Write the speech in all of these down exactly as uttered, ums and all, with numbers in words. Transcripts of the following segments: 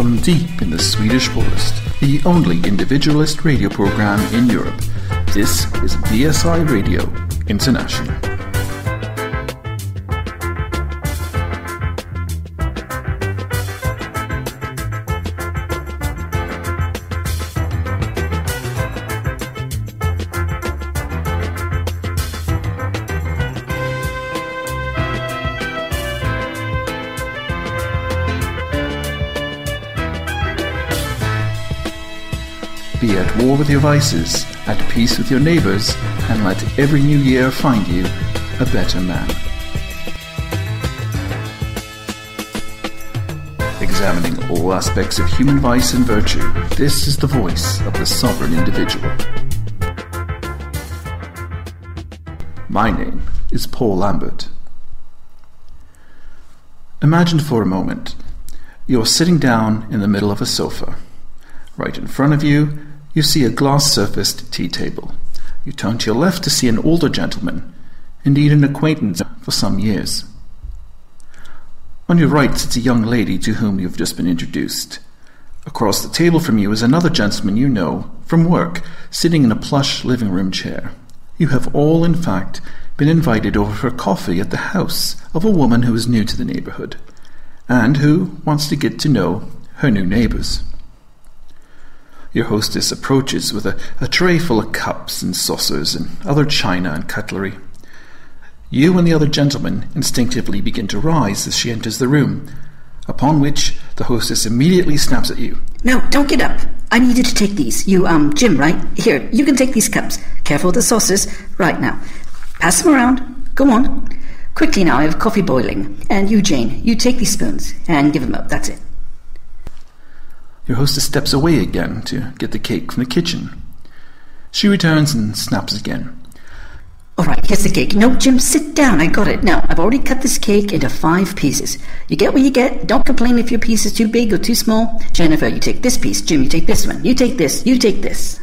from deep in the Swedish forest, the only individualist radio program in Europe. This is B S I Radio International. Be at war with your vices, at peace with your neighbours, and let every new year find you a better man. Examining all aspects of human vice and virtue, this is the voice of the sovereign individual. My name is Paul Lambert. Imagine for a moment, you're sitting down in the middle of a sofa. Right in front of you, you see a glass-surfaced tea table. You turn to your left to see an older gentleman, indeed an acquaintance for some years. On your right sits a young lady to whom you've just been introduced. Across the table from you is another gentleman you know from work, sitting in a plush living room chair. You have all, in fact, been invited over for coffee at the house of a woman who is new to the neighbourhood, and who wants to get to know her new neighbours. Your hostess approaches with a, a tray full of cups and saucers and other china and cutlery. You and the other gentleman instinctively begin to rise as she enters the room, upon which the hostess immediately snaps at you. No, don't get up. I need you to take these. You, um, Jim, right? Here, you can take these cups. Careful with the saucers. Right now. Pass them around. Go on. Quickly now, I have coffee boiling. And you, Jane, you take these spoons and give them up. That's it. Your hostess steps away again to get the cake from the kitchen. She returns and snaps again. All right, here's the cake. No, Jim, sit down. I got it. Now, I've already cut this cake into five pieces. You get what you get. Don't complain if your piece is too big or too small. Jennifer, you take this piece. Jim, you take this one. You take this. You take this.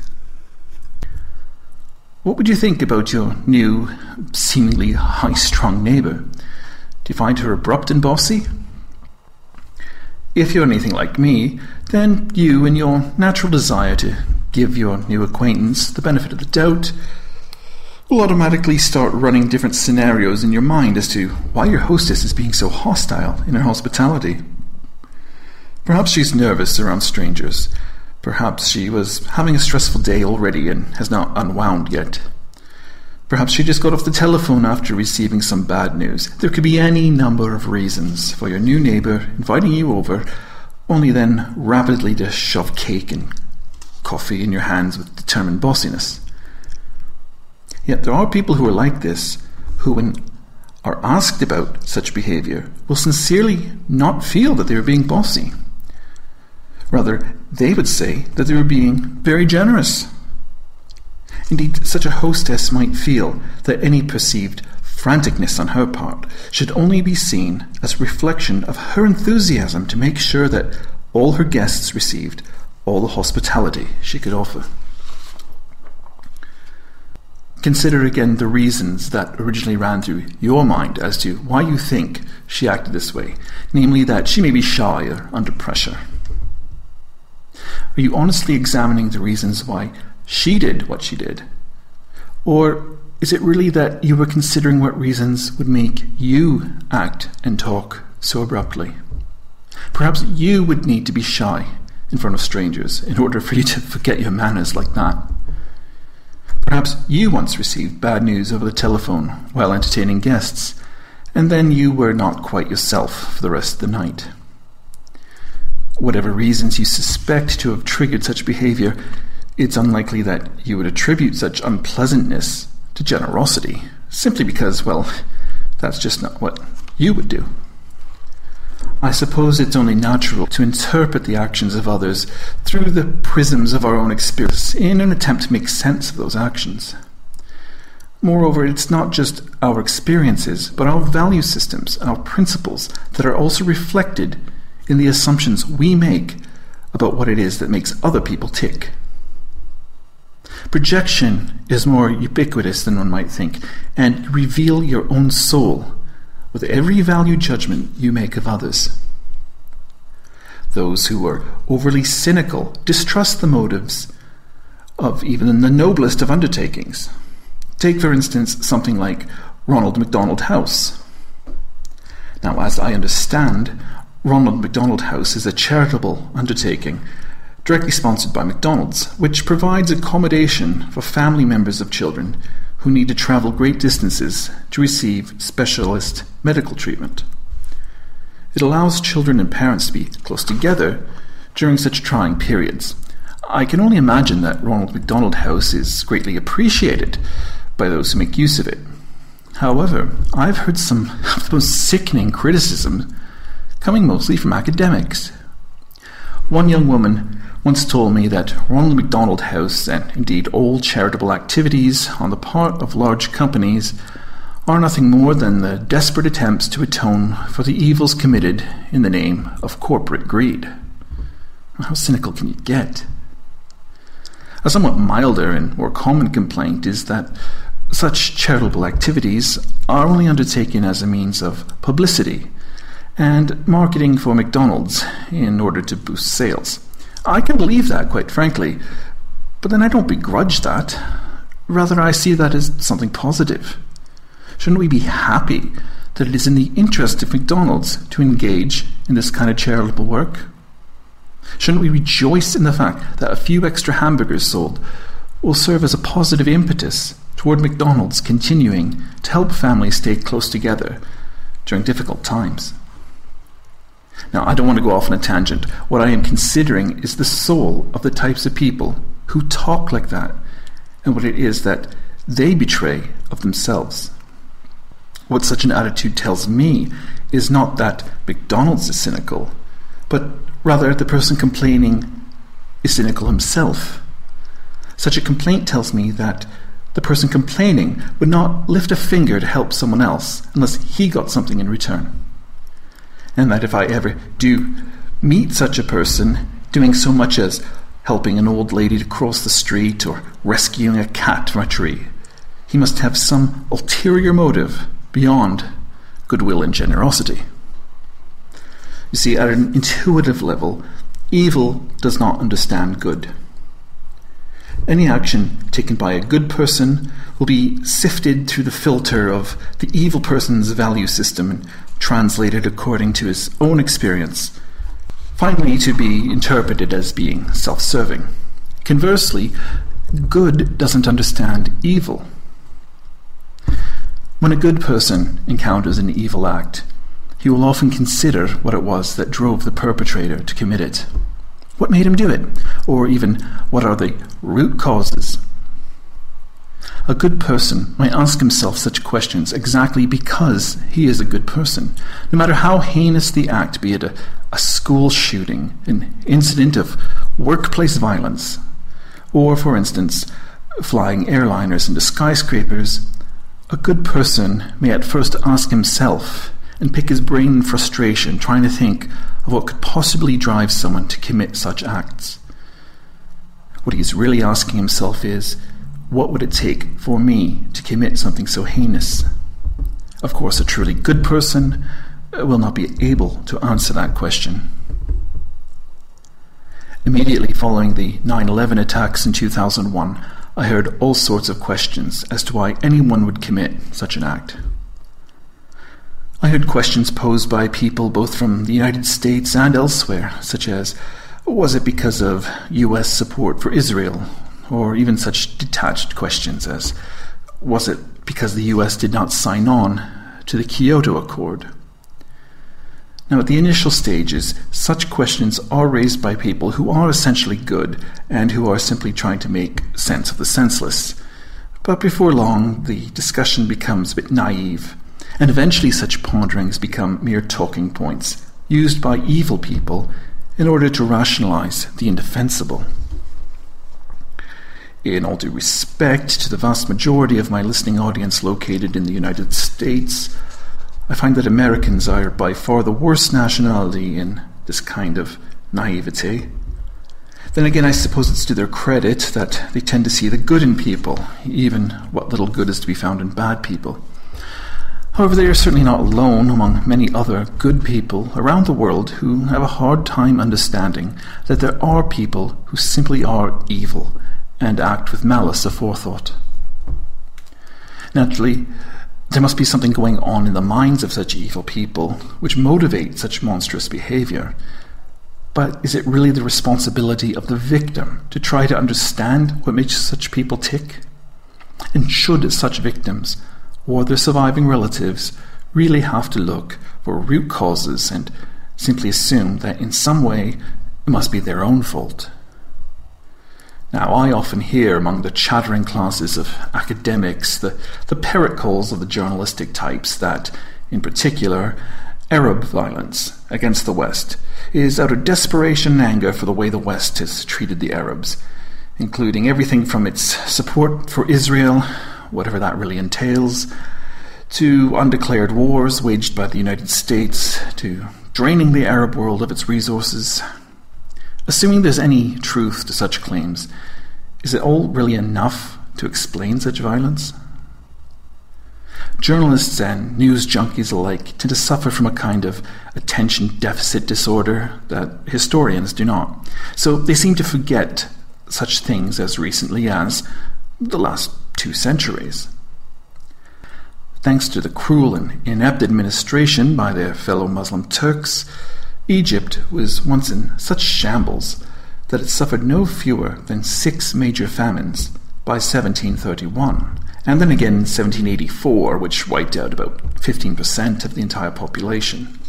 What would you think about your new, seemingly high-strung neighbour? Do you find her abrupt and bossy? If you're anything like me, then you, in your natural desire to give your new acquaintance the benefit of the doubt, will automatically start running different scenarios in your mind as to why your hostess is being so hostile in her hospitality. Perhaps she's nervous around strangers. Perhaps she was having a stressful day already and has not unwound yet. Perhaps she just got off the telephone after receiving some bad news. There could be any number of reasons for your new neighbour inviting you over, only then rapidly to shove cake and coffee in your hands with determined bossiness. Yet there are people who are like this, who, when are asked about such behaviour, will sincerely not feel that they are being bossy. Rather, they would say that they were being very generous. Indeed, such a hostess might feel that any perceived franticness on her part should only be seen as a reflection of her enthusiasm to make sure that all her guests received all the hospitality she could offer. Consider again the reasons that originally ran through your mind as to why you think she acted this way, namely that she may be shy or under pressure. Are you honestly examining the reasons why she did what she did? Or is it really that you were considering what reasons would make you act and talk so abruptly? Perhaps you would need to be shy in front of strangers in order for you to forget your manners like that. Perhaps you once received bad news over the telephone while entertaining guests, and then you were not quite yourself for the rest of the night. Whatever reasons you suspect to have triggered such behaviour, it's unlikely that you would attribute such unpleasantness to generosity, simply because, well, that's just not what you would do. I suppose it's only natural to interpret the actions of others through the prisms of our own experience in an attempt to make sense of those actions. Moreover, it's not just our experiences, but our value systems, our principles, that are also reflected in the assumptions we make about what it is that makes other people tick. Projection is more ubiquitous than one might think, and you reveal your own soul with every value judgment you make of others. Those who are overly cynical distrust the motives of even the noblest of undertakings. Take, for instance, something like Ronald McDonald House. Now, as I understand, Ronald McDonald House is a charitable undertaking directly sponsored by McDonald's, which provides accommodation for family members of children who need to travel great distances to receive specialist medical treatment. It allows children and parents to be close together during such trying periods. I can only imagine that Ronald McDonald House is greatly appreciated by those who make use of it. However, I've heard some of the most sickening criticism coming mostly from academics. One young woman once told me that Ronald McDonald House, and indeed all charitable activities on the part of large companies, are nothing more than the desperate attempts to atone for the evils committed in the name of corporate greed. How cynical can you get? A somewhat milder and more common complaint is that such charitable activities are only undertaken as a means of publicity and marketing for McDonald's in order to boost sales. I can believe that, quite frankly, but then I don't begrudge that. Rather, I see that as something positive. Shouldn't we be happy that it is in the interest of McDonald's to engage in this kind of charitable work? Shouldn't we rejoice in the fact that a few extra hamburgers sold will serve as a positive impetus toward McDonald's continuing to help families stay close together during difficult times? Now, I don't want to go off on a tangent. What I am considering is the soul of the types of people who talk like that and what it is that they betray of themselves. What such an attitude tells me is not that McDonald's is cynical, but rather the person complaining is cynical himself. Such a complaint tells me that the person complaining would not lift a finger to help someone else unless he got something in return. And that if I ever do meet such a person doing so much as helping an old lady to cross the street or rescuing a cat from a tree, he must have some ulterior motive beyond goodwill and generosity. You see, at an intuitive level, evil does not understand good. Any action taken by a good person will be sifted through the filter of the evil person's value system and translated according to his own experience, finally to be interpreted as being self-serving. Conversely, good doesn't understand evil. When a good person encounters an evil act, he will often consider what it was that drove the perpetrator to commit it. What made him do it? Or even, what are the root causes? A good person might ask himself such questions exactly because he is a good person, no matter how heinous the act, be it a, a school shooting, an incident of workplace violence, or, for instance, flying airliners into skyscrapers. A good person may at first ask himself and pick his brain in frustration, trying to think of what could possibly drive someone to commit such acts. What he is really asking himself is, what would it take for me to commit something so heinous? Of course, a truly good person will not be able to answer that question. Immediately following the nine eleven attacks in two thousand one, I heard all sorts of questions as to why anyone would commit such an act. I heard questions posed by people both from the United States and elsewhere, such as, was it because of U S support for Israel? Or even such detached questions as, was it because the U S did not sign on to the Kyoto Accord? Now, at the initial stages, such questions are raised by people who are essentially good and who are simply trying to make sense of the senseless. But before long, the discussion becomes a bit naive, and eventually such ponderings become mere talking points used by evil people in order to rationalize the indefensible. In all due respect to the vast majority of my listening audience located in the United States, I find that Americans are by far the worst nationality in this kind of naivete. Then again, I suppose it's to their credit that they tend to see the good in people, even what little good is to be found in bad people. However, they are certainly not alone among many other good people around the world who have a hard time understanding that there are people who simply are evil and act with malice aforethought. Naturally, there must be something going on in the minds of such evil people which motivate such monstrous behavior. But is it really the responsibility of the victim to try to understand what makes such people tick? And should such victims or their surviving relatives really have to look for root causes and simply assume that in some way it must be their own fault? Now, I often hear among the chattering classes of academics the, the parrot calls of the journalistic types that, in particular, Arab violence against the West is out of desperation and anger for the way the West has treated the Arabs, including everything from its support for Israel, whatever that really entails, to undeclared wars waged by the United States, to draining the Arab world of its resources. Assuming there's any truth to such claims, is it all really enough to explain such violence? Journalists and news junkies alike tend to suffer from a kind of attention deficit disorder that historians do not. So they seem to forget such things as recently as the last two centuries. Thanks to the cruel and inept administration by their fellow Muslim Turks, Egypt was once in such shambles that it suffered no fewer than six major famines by seventeen thirty-one, and then again in seventeen eighty-four, which wiped out about fifteen percent of the entire population.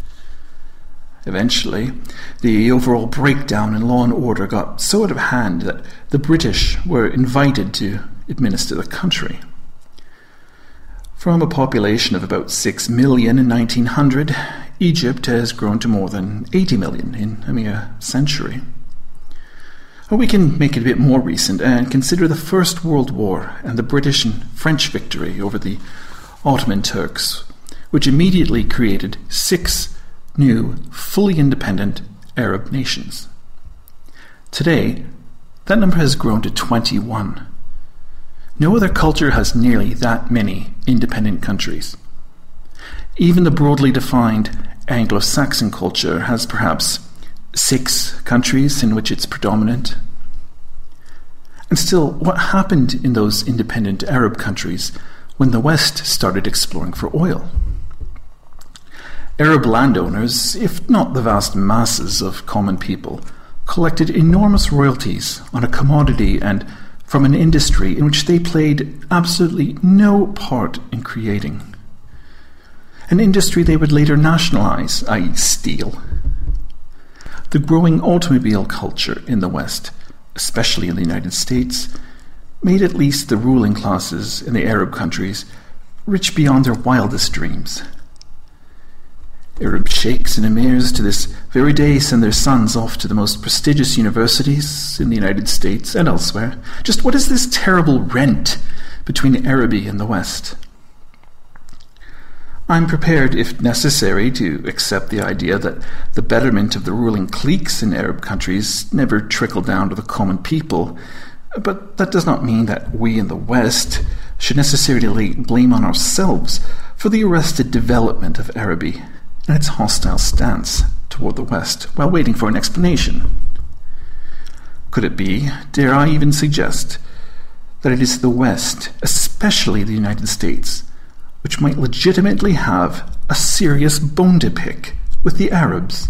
Eventually, the overall breakdown in law and order got so out of hand that the British were invited to administer the country. From a population of about six million in nineteen hundred, Egypt has grown to more than eighty million in a mere century. Or we can make it a bit more recent and consider the First World War and the British and French victory over the Ottoman Turks, which immediately created six new, fully independent Arab nations. Today, that number has grown to twenty-one. No other culture has nearly that many independent countries. Even the broadly defined Anglo-Saxon culture has perhaps six countries in which it's predominant. And still, what happened in those independent Arab countries when the West started exploring for oil? Arab landowners, if not the vast masses of common people, collected enormous royalties on a commodity and from an industry in which they played absolutely no part in creating. An industry they would later nationalize, that is steal. The growing automobile culture in the West, especially in the United States, made at least the ruling classes in the Arab countries rich beyond their wildest dreams. Arab sheikhs and emirs to this very day send their sons off to the most prestigious universities in the United States and elsewhere. Just what is this terrible rent between Araby and the West? I'm prepared, if necessary, to accept the idea that the betterment of the ruling cliques in Arab countries never trickled down to the common people, but that does not mean that we in the West should necessarily lay blame on ourselves for the arrested development of Araby and its hostile stance toward the West while waiting for an explanation. Could it be, dare I even suggest, that it is the West, especially the United States, which might legitimately have a serious bone to pick with the Arabs?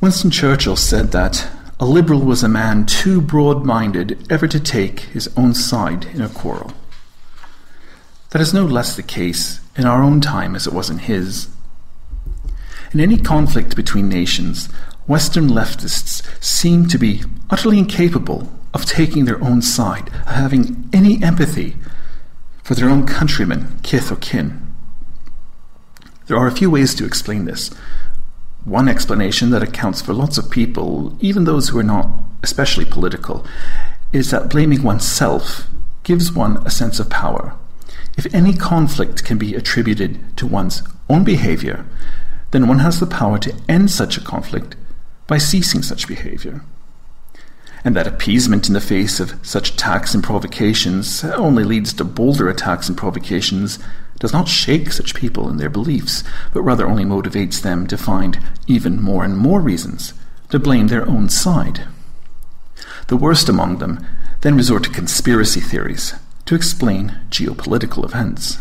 Winston Churchill said that a liberal was a man too broad-minded ever to take his own side in a quarrel. That is no less the case in our own time as it was in his. In any conflict between nations, Western leftists seem to be utterly incapable of taking their own side, of having any empathy for their own countrymen, kith or kin. There are a few ways to explain this. One explanation that accounts for lots of people, even those who are not especially political, is that blaming oneself gives one a sense of power. If any conflict can be attributed to one's own behavior, then one has the power to end such a conflict by ceasing such behavior. And that appeasement in the face of such attacks and provocations only leads to bolder attacks and provocations does not shake such people in their beliefs, but rather only motivates them to find even more and more reasons to blame their own side. The worst among them then resort to conspiracy theories to explain geopolitical events.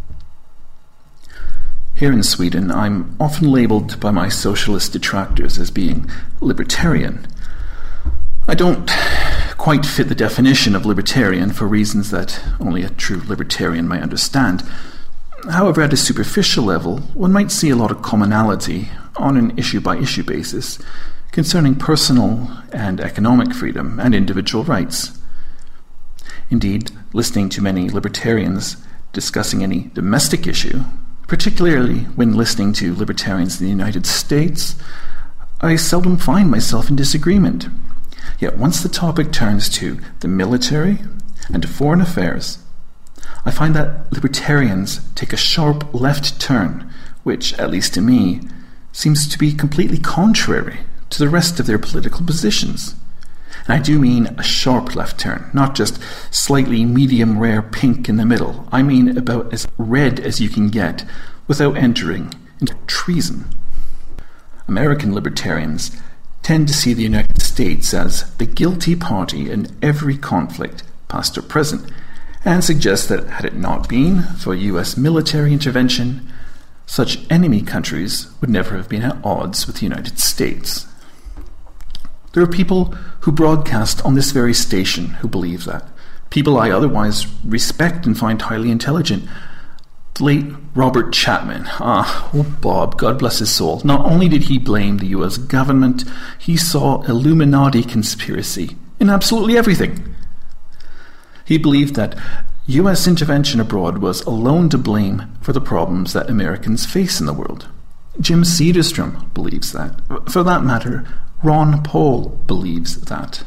Here in Sweden, I'm often labelled by my socialist detractors as being libertarian. I don't quite fit the definition of libertarian for reasons that only a true libertarian might understand. However, at a superficial level, one might see a lot of commonality on an issue-by-issue basis concerning personal and economic freedom and individual rights. Indeed, listening to many libertarians discussing any domestic issue, particularly when listening to libertarians in the United States, I seldom find myself in disagreement. Yet once the topic turns to the military and to foreign affairs, I find that libertarians take a sharp left turn, which, at least to me, seems to be completely contrary to the rest of their political positions. And I do mean a sharp left turn, not just slightly medium rare pink in the middle. I mean about as red as you can get without entering into treason. American libertarians tend to see the United States as the guilty party in every conflict, past or present, and suggest that had it not been for U S military intervention, such enemy countries would never have been at odds with the United States. There are people who broadcast on this very station who believe that. People I otherwise respect and find highly intelligent. The late Robert Chapman, ah, oh Bob, God bless his soul. Not only did he blame the U S government, he saw Illuminati conspiracy in absolutely everything. He believed that U S intervention abroad was alone to blame for the problems that Americans face in the world. Jim Cederstrom believes that. For that matter, Ron Paul believes that.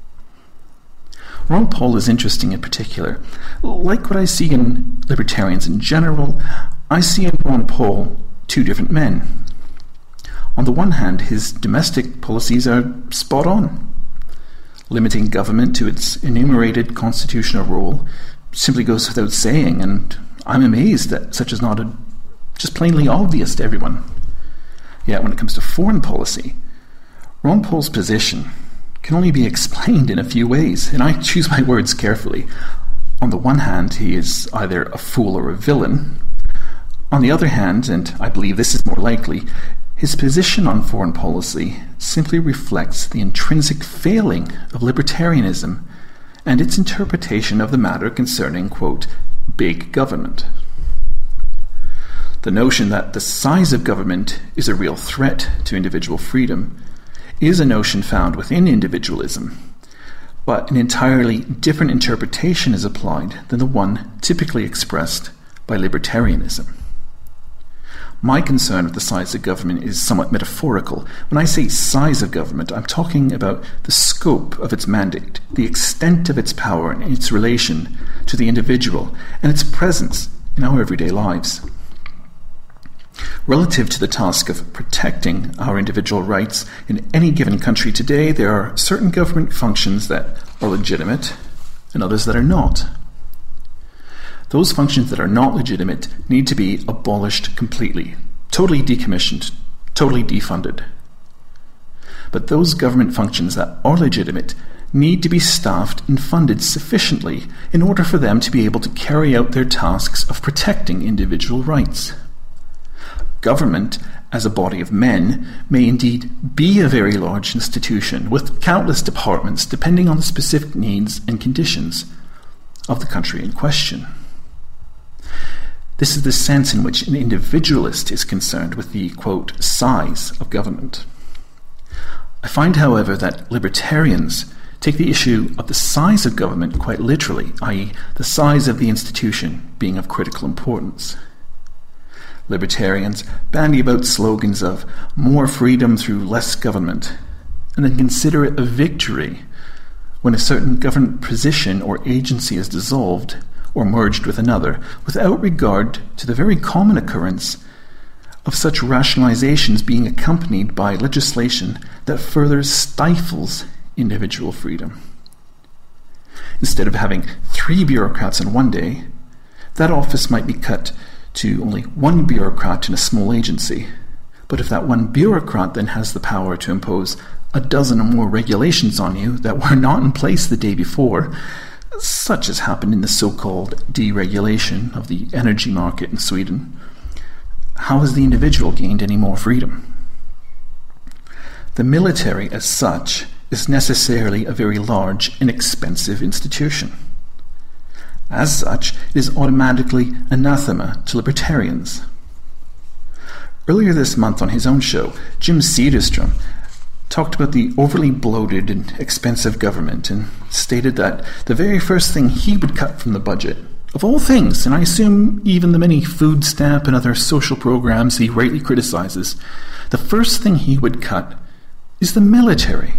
Ron Paul is interesting in particular. Like what I see in libertarians in general, I see in Ron Paul two different men. On the one hand, his domestic policies are spot on. Limiting government to its enumerated constitutional role simply goes without saying, and I'm amazed that such is not a, just plainly obvious to everyone. Yet when it comes to foreign policy, Ron Paul's position can only be explained in a few ways, and I choose my words carefully. On the one hand, he is either a fool or a villain. On the other hand, and I believe this is more likely, his position on foreign policy simply reflects the intrinsic failing of libertarianism and its interpretation of the matter concerning, quote, big government. The notion that the size of government is a real threat to individual freedom is a notion found within individualism, but an entirely different interpretation is applied than the one typically expressed by libertarianism. My concern with the size of government is somewhat metaphorical. When I say size of government, I'm talking about the scope of its mandate, the extent of its power and its relation to the individual, and its presence in our everyday lives. Relative to the task of protecting our individual rights in any given country today, there are certain government functions that are legitimate and others that are not. Those functions that are not legitimate need to be abolished completely, totally decommissioned, totally defunded. But those government functions that are legitimate need to be staffed and funded sufficiently in order for them to be able to carry out their tasks of protecting individual rights. Government, as a body of men, may indeed be a very large institution with countless departments depending on the specific needs and conditions of the country in question. This is the sense in which an individualist is concerned with the, quote, size of government. I find, however, that libertarians take the issue of the size of government quite literally, that is, the size of the institution being of critical importance. Libertarians bandy about slogans of more freedom through less government, and then consider it a victory when a certain government position or agency is dissolved or merged with another, without regard to the very common occurrence of such rationalizations being accompanied by legislation that further stifles individual freedom. Instead of having three bureaucrats in one day, that office might be cut to only one bureaucrat in a small agency. But if that one bureaucrat then has the power to impose a dozen or more regulations on you that were not in place the day before, such as happened in the so-called deregulation of the energy market in Sweden, how has the individual gained any more freedom? The military, as such, is necessarily a very large and expensive institution. As such, it is automatically anathema to libertarians. Earlier this month on his own show, Jim Cederstrom talked about the overly bloated and expensive government and stated that the very first thing he would cut from the budget, of all things, and I assume even the many food stamp and other social programs he rightly criticizes, the first thing he would cut is the military.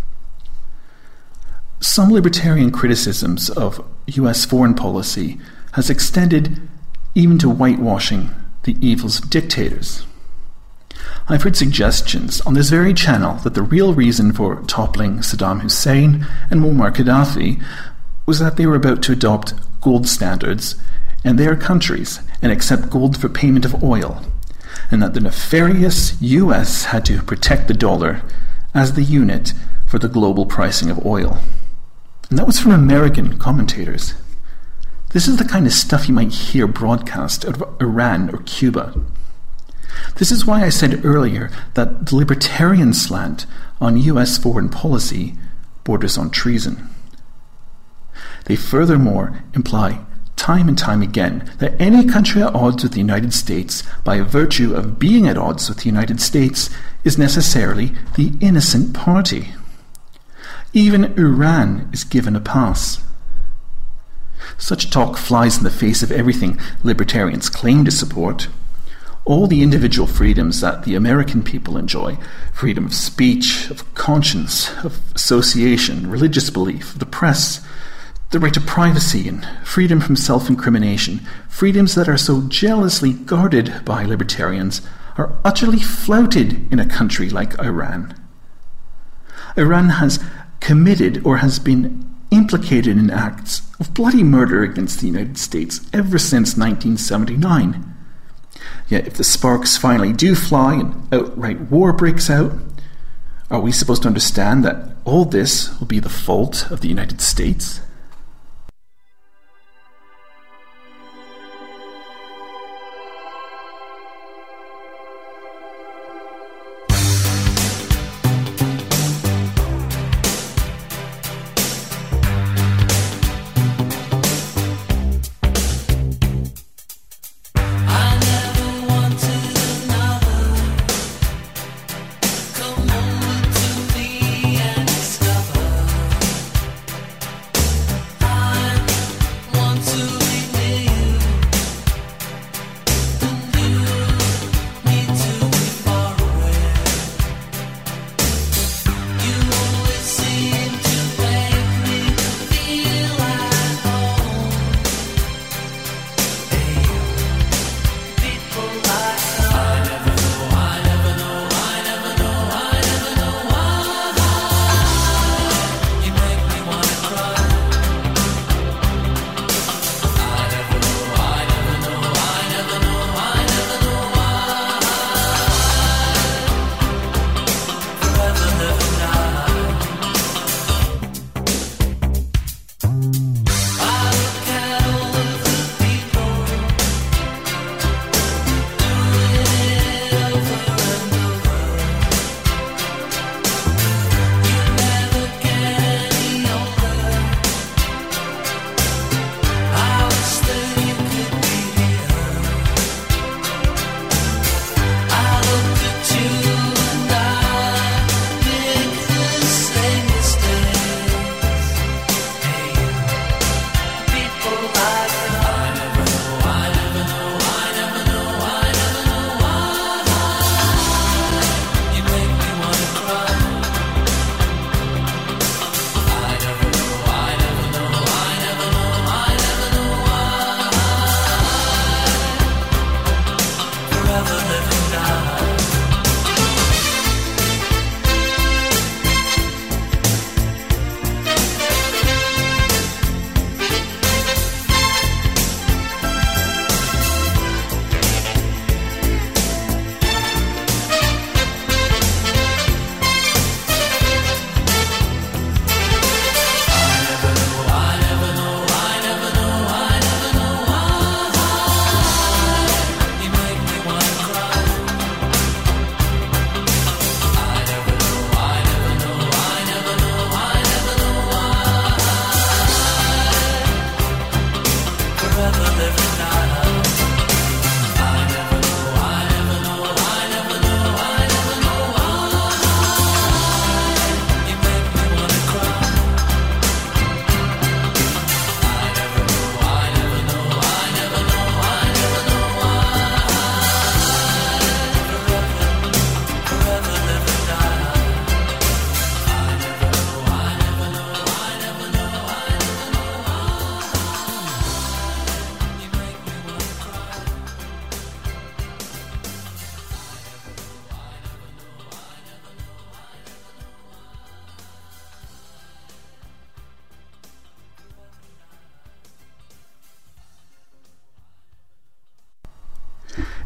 Some libertarian criticisms of U S foreign policy has extended even to whitewashing the evils of dictators. I've heard suggestions on this very channel that the real reason for toppling Saddam Hussein and Muammar Gaddafi was that they were about to adopt gold standards in their countries and accept gold for payment of oil, and that the nefarious U S had to protect the dollar as the unit for the global pricing of oil. And that was from American commentators. This is the kind of stuff you might hear broadcast out of Iran or Cuba. This is why I said earlier that the libertarian slant on U S foreign policy borders on treason. They furthermore imply time and time again that any country at odds with the United States, by virtue of being at odds with the United States, is necessarily the innocent party. Even Iran is given a pass. Such talk flies in the face of everything libertarians claim to support. All the individual freedoms that the American people enjoy, freedom of speech, of conscience, of association, religious belief, of the press, the right to privacy and freedom from self-incrimination, freedoms that are so jealously guarded by libertarians, are utterly flouted in a country like Iran. Iran has committed or has been implicated in acts of bloody murder against the United States ever since nineteen seventy-nine. Yet if the sparks finally do fly and outright war breaks out, are we supposed to understand that all this will be the fault of the United States?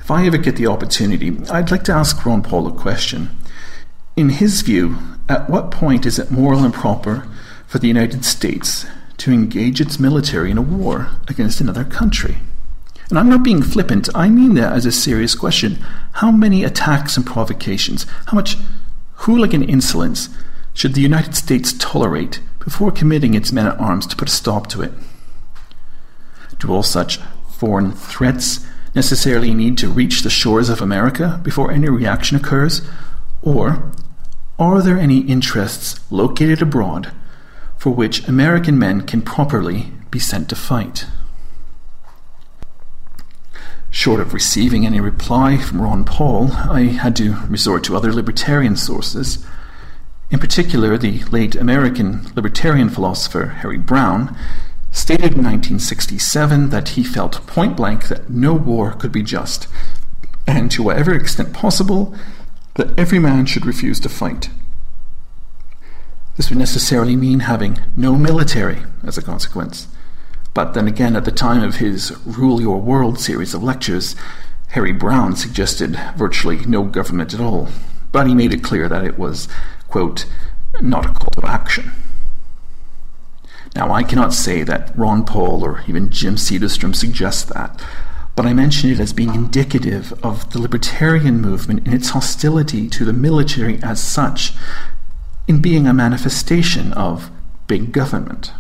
if I ever get the opportunity, I'd like to ask Ron Paul a question. In his view, at what point is it moral and proper for the United States to engage its military in a war against another country? And I'm not being flippant, I mean that as a serious question. How many attacks and provocations, how much hooligan insolence should the United States tolerate before committing its men-at-arms to put a stop to it? Do all such foreign threats necessarily need to reach the shores of America before any reaction occurs? Or are there any interests located abroad for which American men can properly be sent to fight? Short of receiving any reply from Ron Paul, I had to resort to other libertarian sources. In particular, the late American libertarian philosopher Harry Browne stated in nineteen sixty-seven that he felt point-blank that no war could be just, and to whatever extent possible, that every man should refuse to fight. This would necessarily mean having no military as a consequence. But then again, at the time of his Rule Your World series of lectures, Harry Browne suggested virtually no government at all, but he made it clear that it was, quote, not a call to action. Now, I cannot say that Ron Paul or even Jim Cedarstrom suggest that, but I mention it as being indicative of the libertarian movement in its hostility to the military as such, in being a manifestation of big government.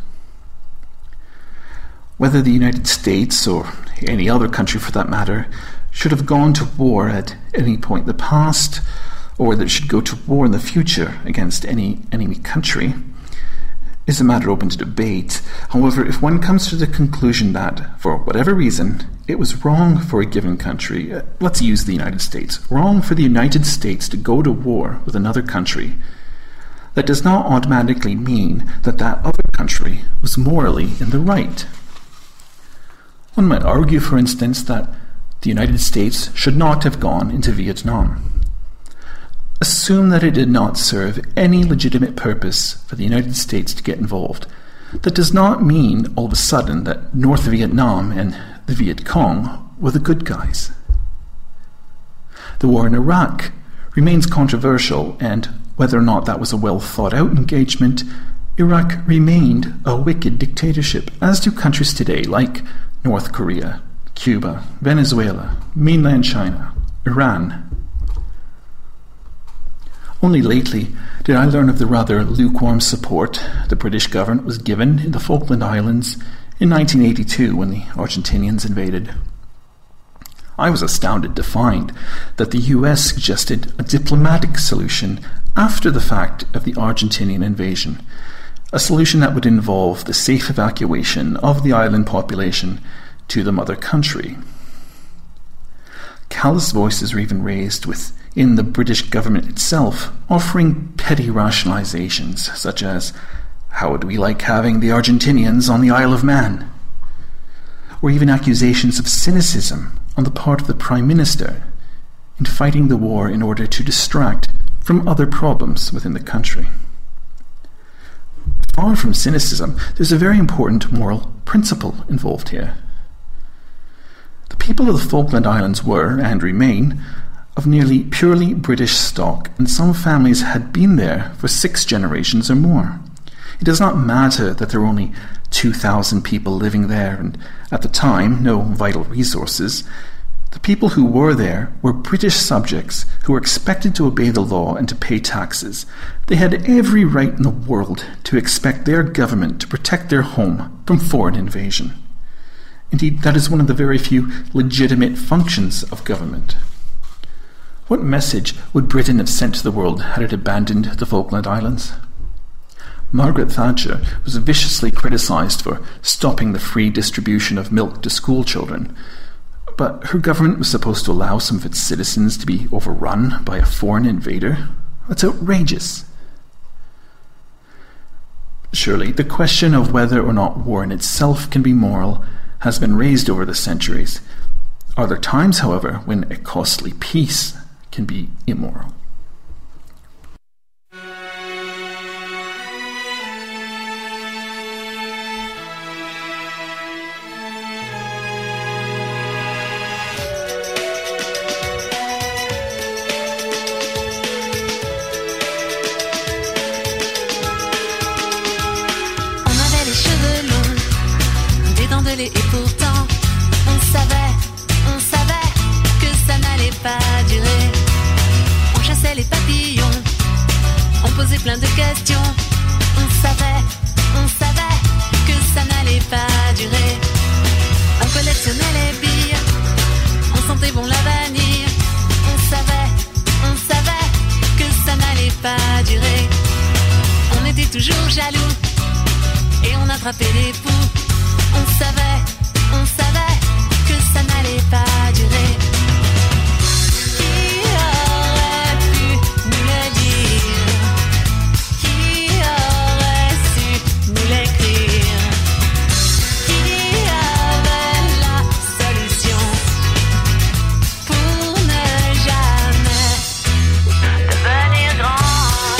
Whether the United States, or any other country for that matter, should have gone to war at any point in the past, or whether it should go to war in the future against any enemy country, is a matter open to debate. However, if one comes to the conclusion that, for whatever reason, it was wrong for a given country, uh, let's use the United States, wrong for the United States to go to war with another country, that does not automatically mean that that other country was morally in the right. One might argue, for instance, that the United States should not have gone into Vietnam. Assume that it did not serve any legitimate purpose for the United States to get involved. That does not mean all of a sudden that North Vietnam and the Viet Cong were the good guys. The war in Iraq remains controversial, and whether or not that was a well thought out engagement, Iraq remained a wicked dictatorship, as do countries today like North Korea, Cuba, Venezuela, mainland China, Iran. Only lately did I learn of the rather lukewarm support the British government was given in the Falkland Islands in nineteen eighty-two when the Argentinians invaded. I was astounded to find that the U S suggested a diplomatic solution after the fact of the Argentinian invasion, a solution that would involve the safe evacuation of the island population to the mother country. Callous voices were even raised within the British government itself, offering petty rationalizations such as, how would we like having the Argentinians on the Isle of Man? Or even accusations of cynicism on the part of the Prime Minister in fighting the war in order to distract from other problems within the country. Far from cynicism, there's a very important moral principle involved here. The people of the Falkland Islands were, and remain, of nearly purely British stock, and some families had been there for six generations or more. It does not matter that there were only two thousand people living there, and at the time, no vital resources. The people who were there were British subjects who were expected to obey the law and to pay taxes. They had every right in the world to expect their government to protect their home from foreign invasion. Indeed, that is one of the very few legitimate functions of government. What message would Britain have sent to the world had it abandoned the Falkland Islands? Margaret Thatcher was viciously criticised for stopping the free distribution of milk to school children, but her government was supposed to allow some of its citizens to be overrun by a foreign invader? That's outrageous. Surely, the question of whether or not war in itself can be moral has been raised over the centuries. Are there times, however, when a costly peace can be immoral? plein de questions. On savait, on savait que ça n'allait pas durer. On collectionnait les billes, on sentait bon la vanille. On savait, on savait que ça n'allait pas durer. On était toujours jaloux et on attrapait les poux. On savait, on savait que ça n'allait pas durer. Qui aurait pu nous le dire? Qui aurait su nous l'écrire? Qui avait la solution pour ne jamais devenir grand?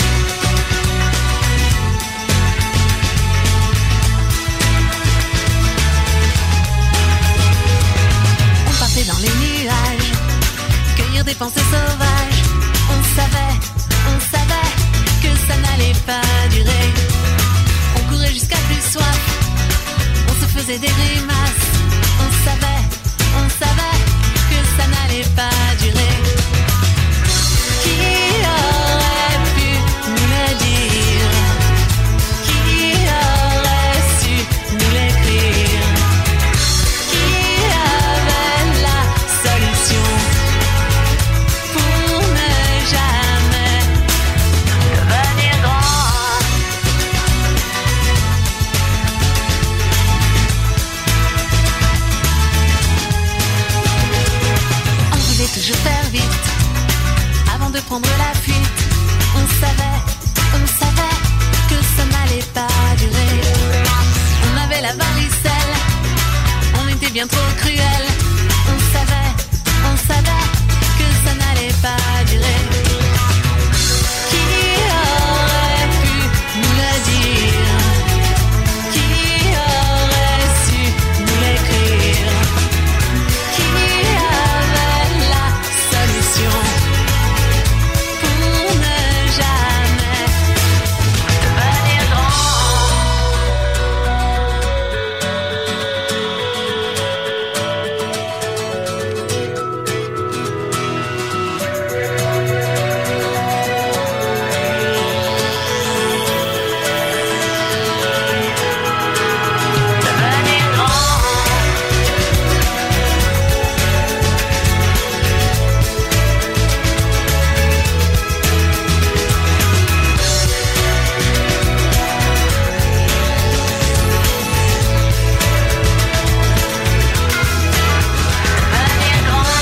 On partait dans les nuages, cueillir des pensées sauvages. On savait, on savait que ça n'allait pas durer. On courait jusqu'à plus soif, on se faisait des grimaces. On savait, on savait que ça n'allait pas durer. Qui aurait pu nous le dire? Qui aurait su nous l'écrire? Qui avait la solution pour ne jamais devenir grand? On voulait toujours faire vite avant de prendre la fuite. On savait, on savait que ça n'allait pas durer. On avait la varicelle, on était bien trop cruel. On savait, on savait que ça n'allait pas durer. Qui aurait pu nous le dire? Qui aurait su nous l'écrire? Qui avait la solution pour ne jamais devenir grand? Devenir grand. Devenir grand.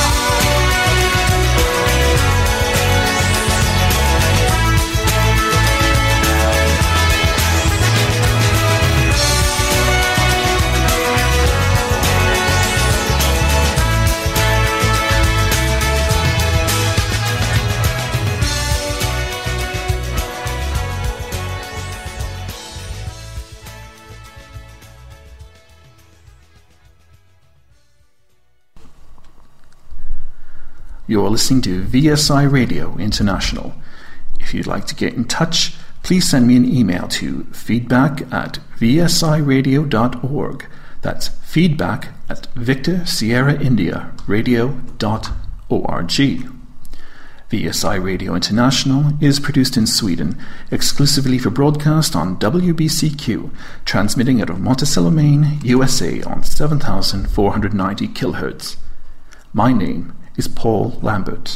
You're listening to V S I Radio International. If you'd like to get in touch, please send me an email to feedback at v s i radio dot org. That's feedback at Victor Sierra India radio dot org. V S I Radio International is produced in Sweden, exclusively for broadcast on W B C Q, transmitting out of Monticello, Maine, U S A on seven thousand four hundred ninety kilohertz. My name is Paul Lambert.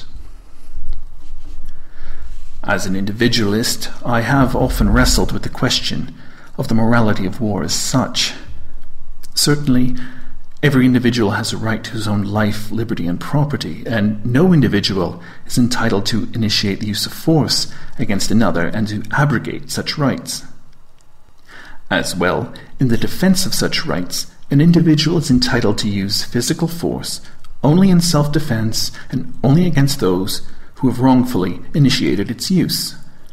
As an individualist, I have often wrestled with the question of the morality of war as such. Certainly, every individual has a right to his own life, liberty, and property, and no individual is entitled to initiate the use of force against another and to abrogate such rights. As well, in the defense of such rights, an individual is entitled to use physical force only in self-defense and only against those who have wrongfully initiated its use.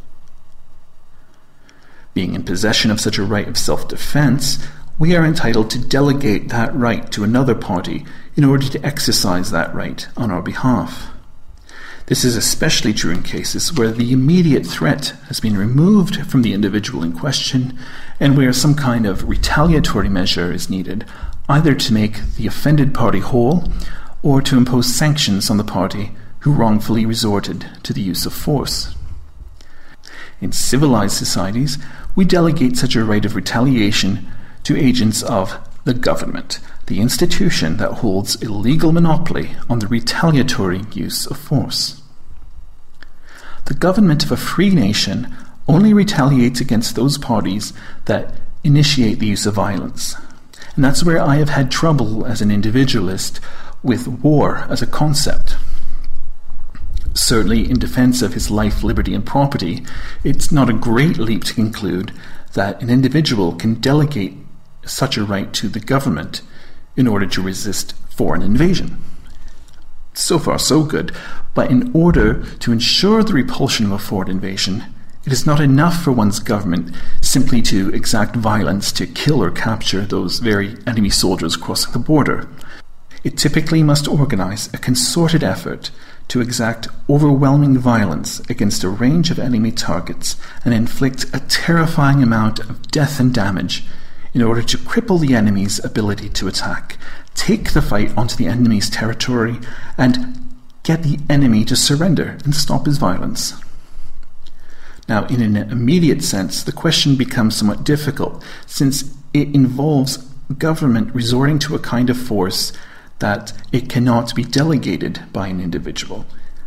Being in possession of such a right of self-defense, we are entitled to delegate that right to another party in order to exercise that right on our behalf. This is especially true in cases where the immediate threat has been removed from the individual in question and where some kind of retaliatory measure is needed, either to make the offended party whole or to impose sanctions on the party who wrongfully resorted to the use of force. In civilized societies, we delegate such a right of retaliation to agents of the government, the institution that holds a legal monopoly on the retaliatory use of force. The government of a free nation only retaliates against those parties that initiate the use of violence. And that's where I have had trouble as an individualist with war as a concept. Certainly, in defense of his life, liberty, and property, it's not a great leap to conclude that an individual can delegate such a right to the government in order to resist foreign invasion. So far, so good. But in order to ensure the repulsion of a foreign invasion, it is not enough for one's government simply to exact violence to kill or capture those very enemy soldiers crossing the border. It typically must organize a concerted effort to exact overwhelming violence against a range of enemy targets and inflict a terrifying amount of death and damage in order to cripple the enemy's ability to attack, take the fight onto the enemy's territory, and get the enemy to surrender and stop his violence. Now, in an immediate sense, the question becomes somewhat difficult, since it involves government resorting to a kind of force that it cannot be delegated by an individual.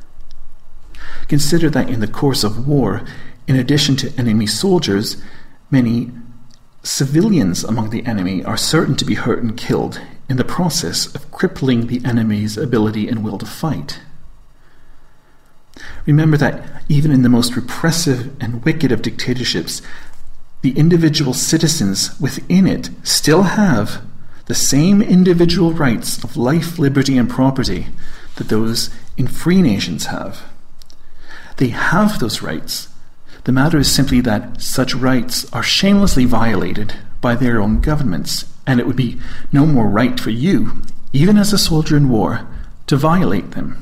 Consider that in the course of war, in addition to enemy soldiers, many civilians among the enemy are certain to be hurt and killed in the process of crippling the enemy's ability and will to fight. Remember that even in the most repressive and wicked of dictatorships, the individual citizens within it still have the same individual rights of life, liberty, and property that those in free nations have. They have those rights. The matter is simply that such rights are shamelessly violated by their own governments, and it would be no more right for you, even as a soldier in war, to violate them.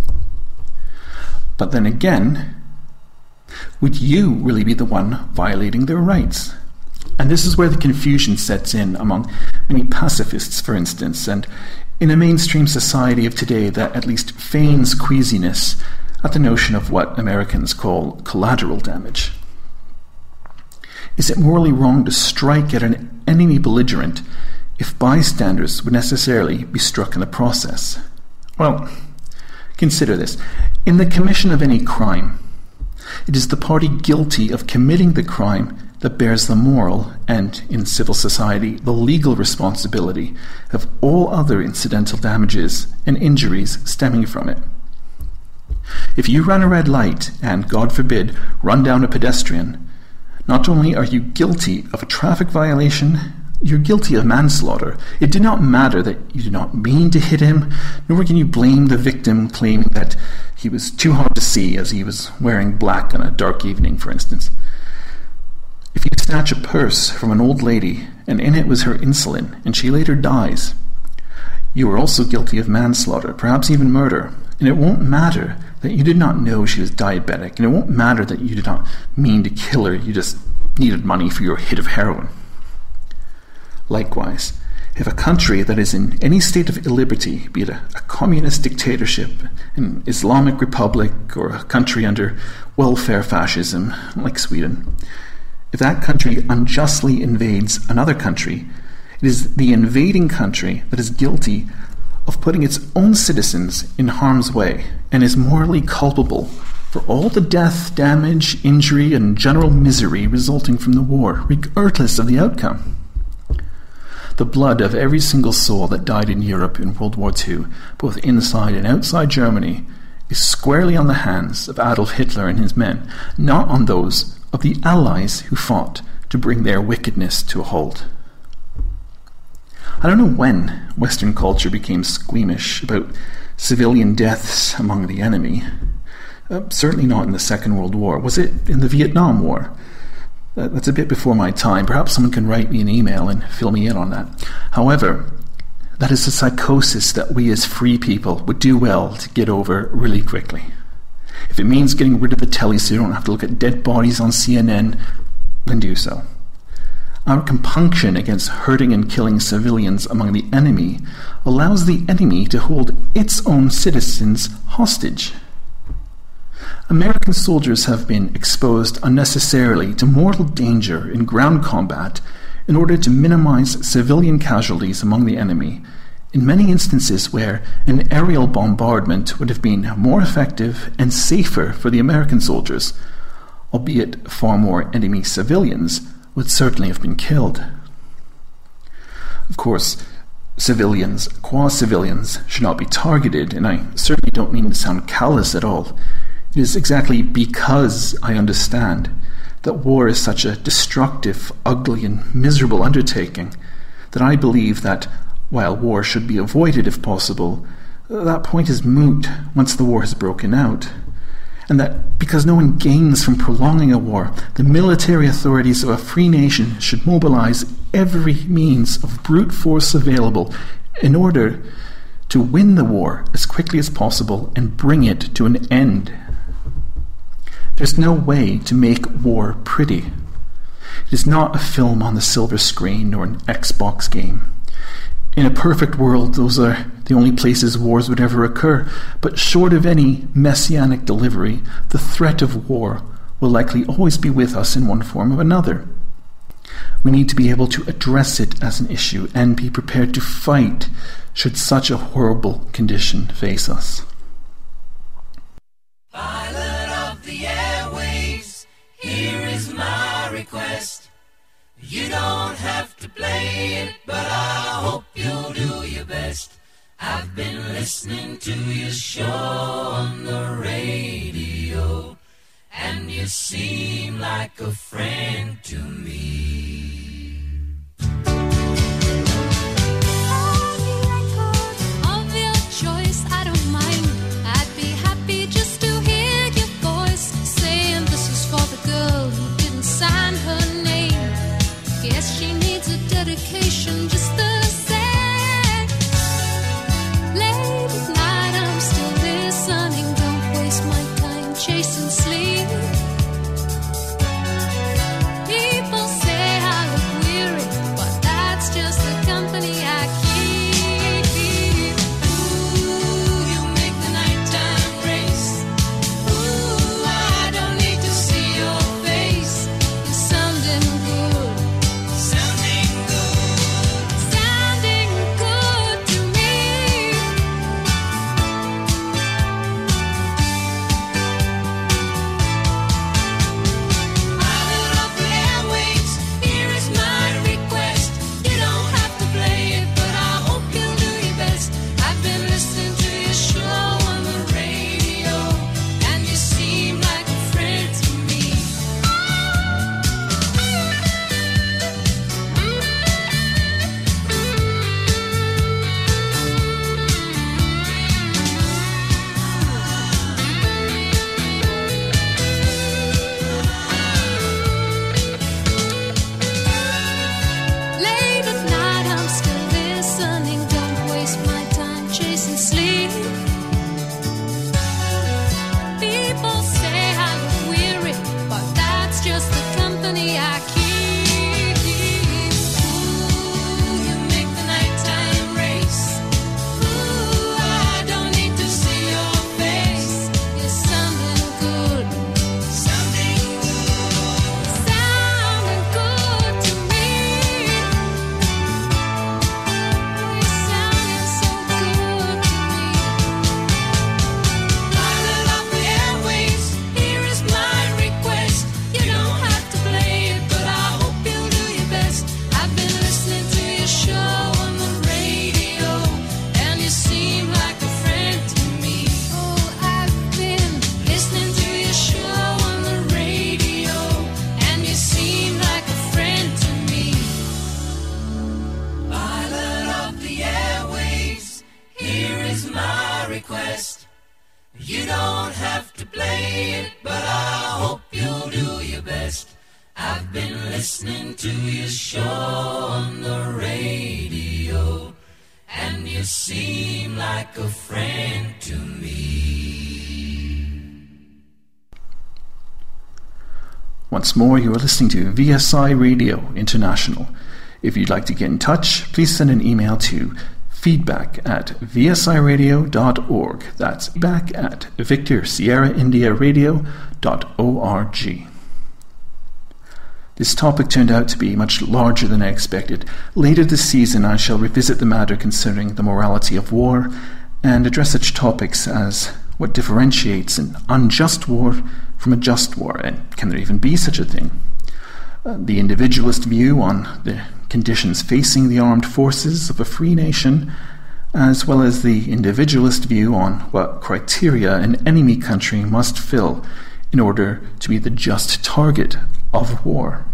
But then again, would you really be the one violating their rights? And this is where the confusion sets in among many pacifists, for instance, and in a mainstream society of today that at least feigns queasiness at the notion of what Americans call collateral damage. Is it morally wrong to strike at an enemy belligerent if bystanders would necessarily be struck in the process? Well, consider this. In the commission of any crime, it is the party guilty of committing the crime that bears the moral and, in civil society, the legal responsibility of all other incidental damages and injuries stemming from it. If you run a red light and, God forbid, run down a pedestrian, not only are you guilty of a traffic violation, you're guilty of manslaughter. It did not matter that you did not mean to hit him, nor can you blame the victim claiming that he was too hard to see as he was wearing black on a dark evening, for instance. If you snatch a purse from an old lady and in it was her insulin and she later dies, you are also guilty of manslaughter, perhaps even murder. And it won't matter that you did not know she was diabetic, and it won't matter that you did not mean to kill her, you just needed money for your hit of heroin. Likewise, if a country that is in any state of illiberty, be it a, a communist dictatorship, an Islamic republic, or a country under welfare fascism, like Sweden, if that country unjustly invades another country, it is the invading country that is guilty of putting its own citizens in harm's way and is morally culpable for all the death, damage, injury, and general misery resulting from the war, regardless of the outcome. The blood of every single soul that died in Europe in World War Two, both inside and outside Germany, is squarely on the hands of Adolf Hitler and his men, not on those of the Allies who fought to bring their wickedness to a halt. I don't know when Western culture became squeamish about civilian deaths among the enemy. Uh, certainly not in the Second World War. Was it in the Vietnam War? Uh, that's a bit before my time. Perhaps someone can write me an email and fill me in on that. However, that is a psychosis that we as free people would do well to get over really quickly. If it means getting rid of the telly so you don't have to look at dead bodies on C N N, then do so. Our compunction against hurting and killing civilians among the enemy allows the enemy to hold its own citizens hostage. American soldiers have been exposed unnecessarily to mortal danger in ground combat in order to minimize civilian casualties among the enemy, in many instances where an aerial bombardment would have been more effective and safer for the American soldiers, albeit far more enemy civilians would certainly have been killed. Of course, civilians, qua-civilians, should not be targeted, and I certainly don't mean to sound callous at all. It is exactly because I understand that war is such a destructive, ugly, and miserable undertaking that I believe that while war should be avoided if possible, that point is moot once the war has broken out. And that because no one gains from prolonging a war, the military authorities of a free nation should mobilize every means of brute force available in order to win the war as quickly as possible and bring it to an end. There's no way to make war pretty. It is not a film on the silver screen or an Xbox game. In a perfect world, those are the only places wars would ever occur, but short of any messianic delivery, the threat of war will likely always be with us in one form or another. We need to be able to address it as an issue and be prepared to fight should such a horrible condition face us. Pilot of the airwaves, here is my request. You don't have to play it, but I hope you'll do your best. I've been listening to your show on the radio, and you seem like a friend to me. Of your choice, I don't mind. I'd be happy just to hear your voice saying this is for the girl who didn't sign her name. Guess she needs a dedication just the same. Late at night I'm still listening. Don't waste my time chasing sleep. People say I look weary, but that's just the company I keep. Ooh, you make the nighttime race. Ooh, I don't need to see your face. You're sounding good. Sounding good to me. Pilot of the airwaves, here is my request. You don't have to play it, but I hope you'll do your best. I've been listening to your show on the radio, and you seem like a friend to me. Late at night I'm still listening. Don't waste my time chasing sleep. People say I look weary, but that's just the company I keep. Ooh, you make the nighttime race. Ooh, I don't need to see your face. You're sounding good. Sounding good. Sounding good to me. You're sounding so good to me. Pilot of the airwaves, here is my request. You don't have to play it, but I hope you'll do your best. I've been listening to your show on the radio, and you seem like a friend to me. Oh, I've been listening to your show on the radio, and you seem like a friend to me. Pilot of the airwaves, here is my request. You don't have to play it, but I hope you'll do your best. I've been listening to your show on the radio, and you seem like a friend to me. Once more, you are listening to V S I Radio International. If you'd like to get in touch, please send an email to feedback at v s i radio dot org. That's feedback at Victor Sierra India Radio dot org. This topic turned out to be much larger than I expected. Later this season I shall revisit the matter concerning the morality of war and address such topics as what differentiates an unjust war from a just war, and can there even be such a thing? Uh, the individualist view on the conditions facing the armed forces of a free nation, as well as the individualist view on what criteria an enemy country must fill in order to be the just target of war.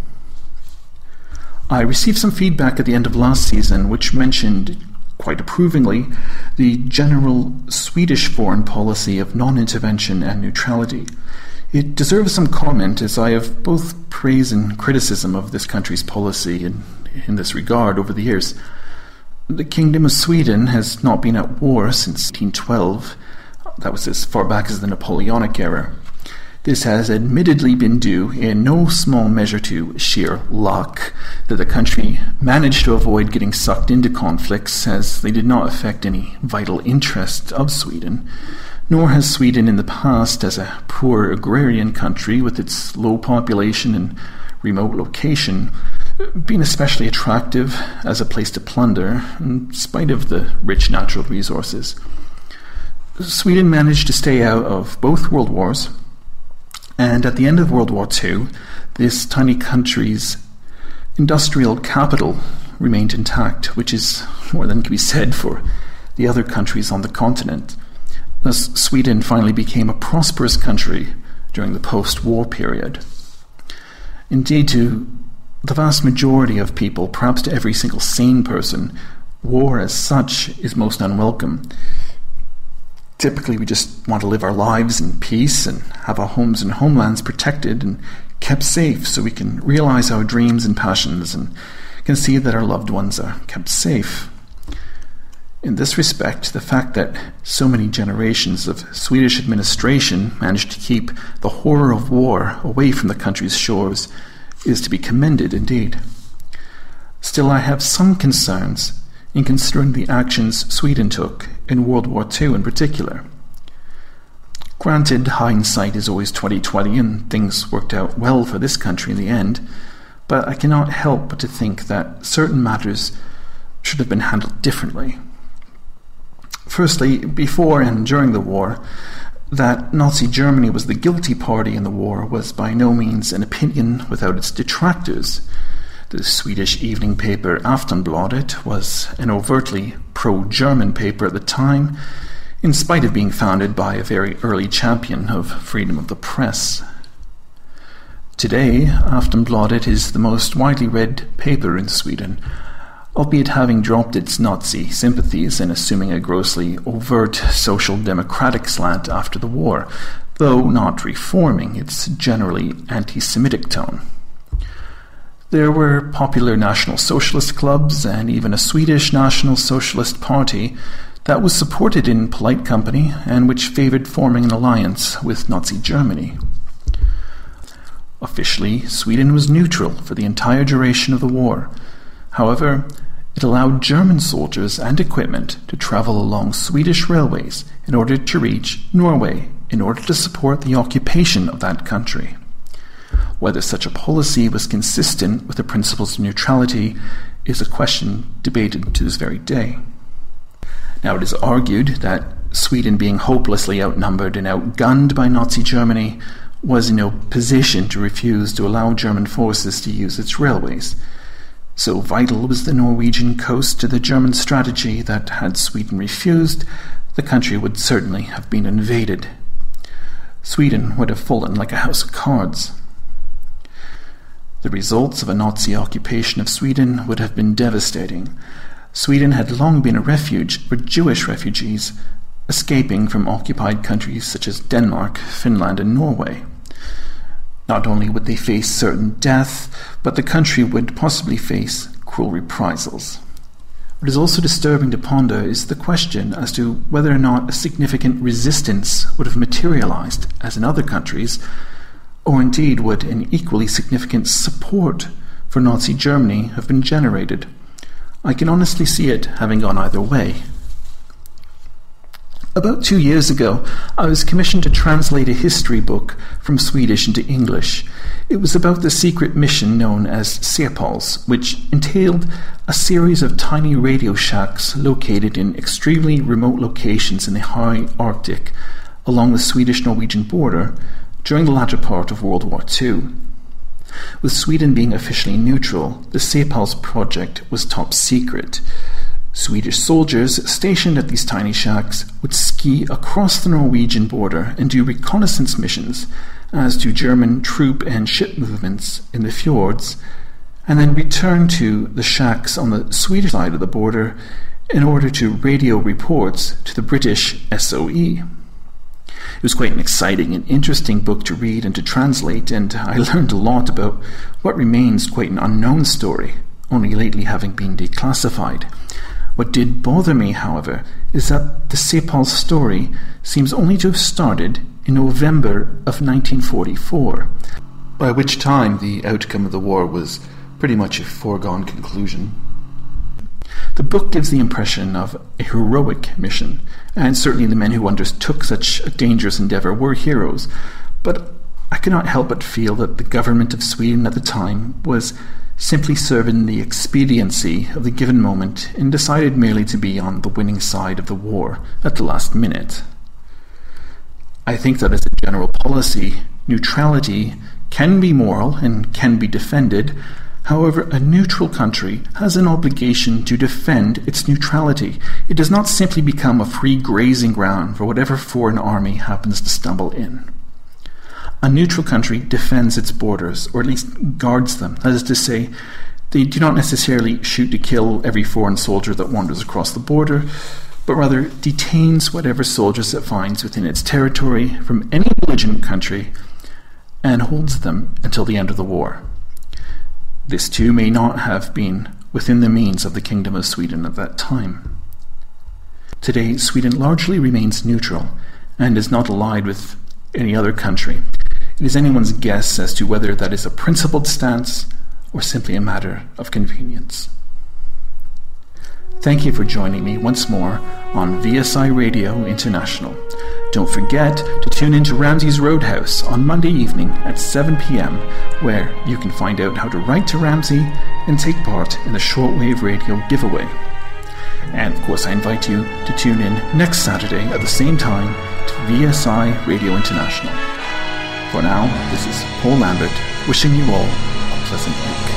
I received some feedback at the end of last season which mentioned, quite approvingly, the general Swedish foreign policy of non-intervention and neutrality. It deserves some comment, as I have both praise and criticism of this country's policy in, in this regard over the years. The Kingdom of Sweden has not been at war since eighteen twelve. That was as far back as the Napoleonic era. This has admittedly been due in no small measure to sheer luck that the country managed to avoid getting sucked into conflicts, as they did not affect any vital interest of Sweden. Nor has Sweden in the past, as a poor agrarian country with its low population and remote location, been especially attractive as a place to plunder, in spite of the rich natural resources. Sweden managed to stay out of both world wars, and at the end of World War Two, this tiny country's industrial capital remained intact, which is more than can be said for the other countries on the continent. Thus, Sweden finally became a prosperous country during the post-war period. Indeed, to the vast majority of people, perhaps to every single sane person, war as such is most unwelcome. Typically, we just want to live our lives in peace and have our homes and homelands protected and kept safe so we can realize our dreams and passions and can see that our loved ones are kept safe. In this respect, the fact that so many generations of Swedish administration managed to keep the horror of war away from the country's shores is to be commended indeed. Still, I have some concerns in considering the actions Sweden took in World War Two in particular. Granted, hindsight is always twenty twenty, and things worked out well for this country in the end, but I cannot help but to think that certain matters should have been handled differently. Firstly, before and during the war, that Nazi Germany was the guilty party in the war was by no means an opinion without its detractors. The Swedish evening paper Aftonbladet was an overtly pro-German paper at the time, in spite of being founded by a very early champion of freedom of the press. Today, Aftonbladet is the most widely read paper in Sweden, albeit having dropped its Nazi sympathies and assuming a grossly overt social democratic slant after the war, though not reforming its generally anti-Semitic tone. There were popular National Socialist clubs and even a Swedish National Socialist Party that was supported in polite company and which favoured forming an alliance with Nazi Germany. Officially, Sweden was neutral for the entire duration of the war. However, it allowed German soldiers and equipment to travel along Swedish railways in order to reach Norway in order to support the occupation of that country. Whether such a policy was consistent with the principles of neutrality is a question debated to this very day. Now, it is argued that Sweden, being hopelessly outnumbered and outgunned by Nazi Germany, was in no position to refuse to allow German forces to use its railways. So vital was the Norwegian coast to the German strategy that, had Sweden refused, the country would certainly have been invaded. Sweden would have fallen like a house of cards. The results of a Nazi occupation of Sweden would have been devastating. Sweden had long been a refuge for Jewish refugees escaping from occupied countries such as Denmark, Finland, and Norway. Not only would they face certain death, but the country would possibly face cruel reprisals. What is also disturbing to ponder is the question as to whether or not a significant resistance would have materialized, as in other countries, or indeed would an equally significant support for Nazi Germany have been generated. I can honestly see it having gone either way. About two years ago, I was commissioned to translate a history book from Swedish into English. It was about the secret mission known as Säpals, which entailed a series of tiny radio shacks located in extremely remote locations in the high Arctic along the Swedish-Norwegian border during the latter part of World War Two. With Sweden being officially neutral, the Säpals project was top secret. Swedish soldiers stationed at these tiny shacks would ski across the Norwegian border and do reconnaissance missions as to German troop and ship movements in the fjords, and then return to the shacks on the Swedish side of the border in order to radio reports to the British S O E. It was quite an exciting and interesting book to read and to translate, and I learned a lot about what remains quite an unknown story, only lately having been declassified. What did bother me, however, is that the Säpals story seems only to have started in November of nineteen forty-four, by which time the outcome of the war was pretty much a foregone conclusion. The book gives the impression of a heroic mission, and certainly the men who undertook such a dangerous endeavour were heroes, but I cannot help but feel that the government of Sweden at the time was simply serving the expediency of the given moment and decided merely to be on the winning side of the war at the last minute. I think that as a general policy, neutrality can be moral and can be defended. However, a neutral country has an obligation to defend its neutrality. It does not simply become a free grazing ground for whatever foreign army happens to stumble in. A neutral country defends its borders, or at least guards them. That is to say, they do not necessarily shoot to kill every foreign soldier that wanders across the border, but rather detains whatever soldiers it finds within its territory from any belligerent country and holds them until the end of the war. This too may not have been within the means of the Kingdom of Sweden at that time. Today, Sweden largely remains neutral and is not allied with any other country. It is anyone's guess as to whether that is a principled stance or simply a matter of convenience. Thank you for joining me once more on V S I Radio International. Don't forget to tune in to Ramsey's Roadhouse on Monday evening at seven p.m, where you can find out how to write to Ramsey and take part in the shortwave radio giveaway. And of course, I invite you to tune in next Saturday at the same time to V S I Radio International. For now, this is Paul Lambert wishing you all a pleasant week.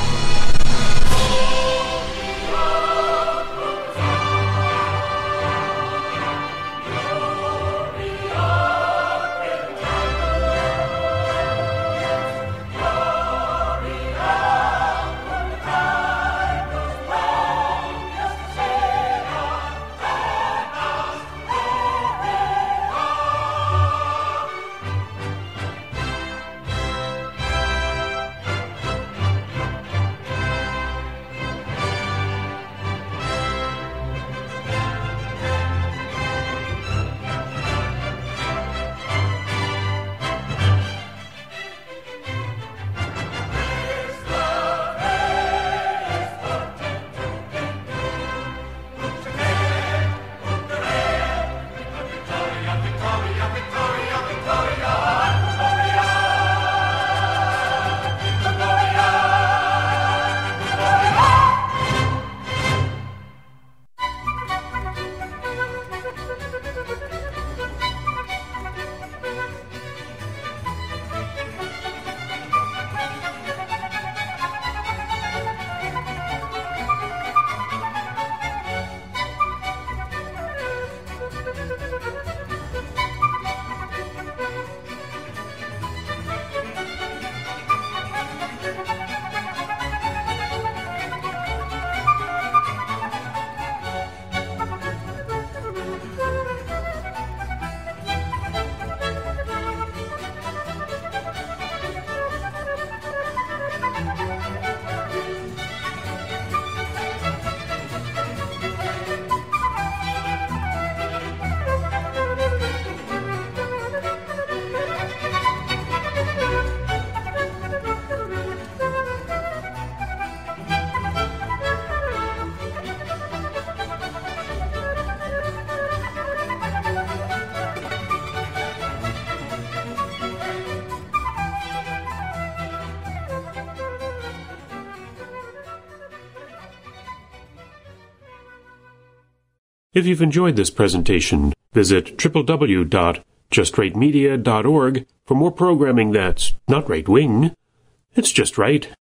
If you've enjoyed this presentation, visit w w w dot just right media dot org for more programming that's not right-wing. It's just right.